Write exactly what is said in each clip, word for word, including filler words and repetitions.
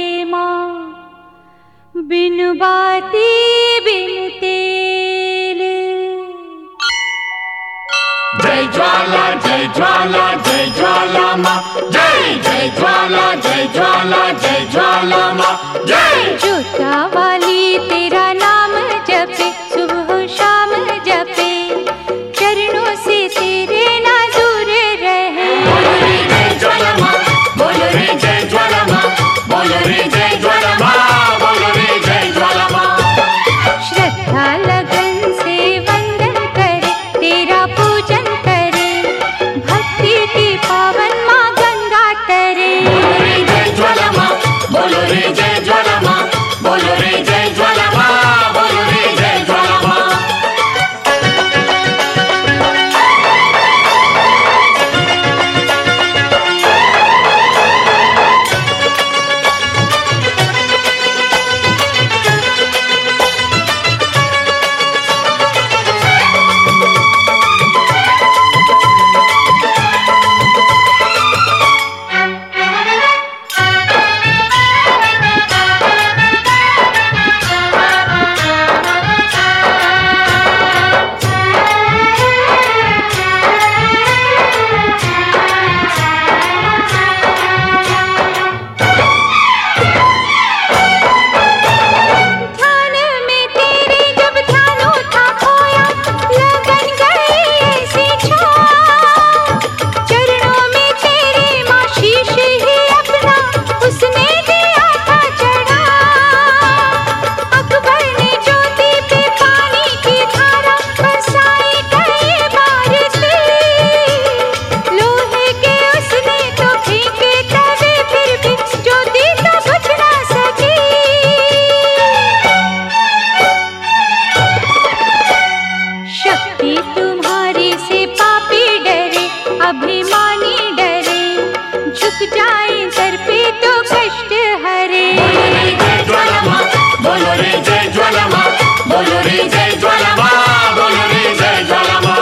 माँ, बिन बाती बिन तेल। जय ज्वाला जय ज्वाला जय ज्वाला माँ, जय जय ज्वाला जय ज्वाला जय ज्वाला माँ, जय। जोता वाली तेरा नाम जपे, सुबह शाम जपे, चरणों से तेरे ना दूर रहे। बोलो रे जय ज्वाला माँ, बोलो रे जय ज्वाला माँ, बोलो रे जय ज्वाला माँ, बोलो रे जय ज्वाला माँ। श्रद्धा लगन से वंदन करे, तेरा पूजन करे, भक्ति की पावन माँ गंगा तरे। बोलो रे जय ज्वाला माँ, बोलो रे जय ज्वाला माँ, बोलो रे जय ज्वाला माँ, बोलो रे जय ज्वाला माँ। अभिमानी डरे, झुक जाए सर पे तो कष्ट हरे। बोलो रे जय ज्वाला माँ, बोलो रे जय ज्वाला माँ, बोलो रे जय ज्वाला माँ, बोलो रे जय ज्वाला माँ।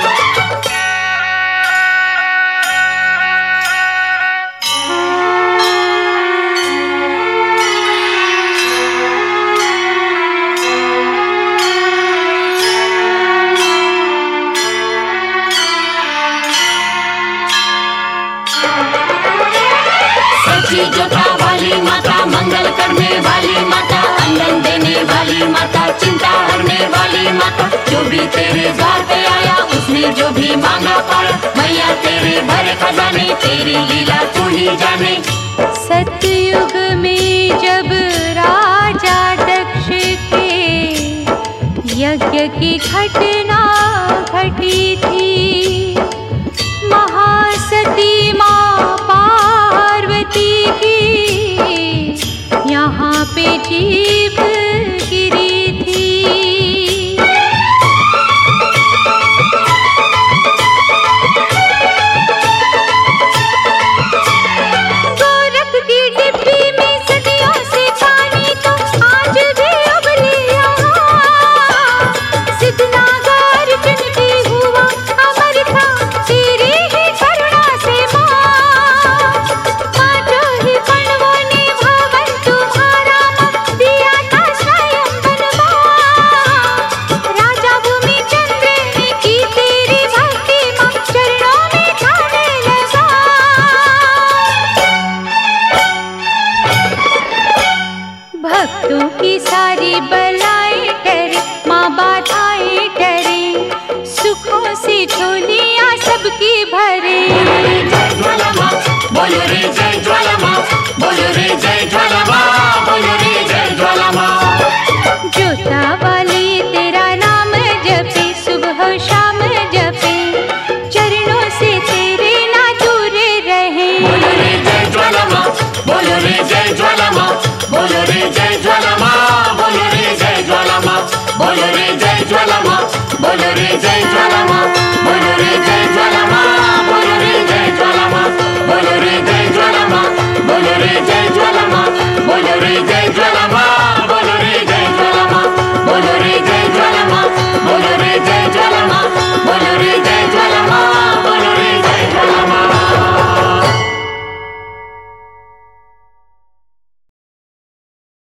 सच्ची जोता वाली माता, मंगल करने वाली माता, अन्न देने वाली माता, चिंता हरने वाली माता, जो भी तेरे द्वार पे आया उसने जो भी मांगा पाया। मैया तेरे भरे खजाने, तेरी लीला तू ही जाने। सतयुग में जब राजा दक्ष के यज्ञ की घटना घटी थी, महासती माँ पार्वती की यहाँ पे जीभ गिरी थी। गोरख की डिब्बी में सदियों से पानी तो आज भी उबले यहाँ। सिद्धनागार्जुन भी हुआ अमर था तेरी ही करुणा से माँ। पांचों ही कण्वों ने भवन तुम्हारा दिया था स्वयं बनवा। राजा भूमि चंद्र ने की तेरी भक्ति माँ, चरणों में खाने लगा। भक्तों की सारी बलाएं टरे, माँ बाधाएं टरे, सुखों से झोलियाँ सबकी भरे। बोलो रे जय ज्वाला माँ, बोलो रे जय ज्वाला माँ, बोलो रे जय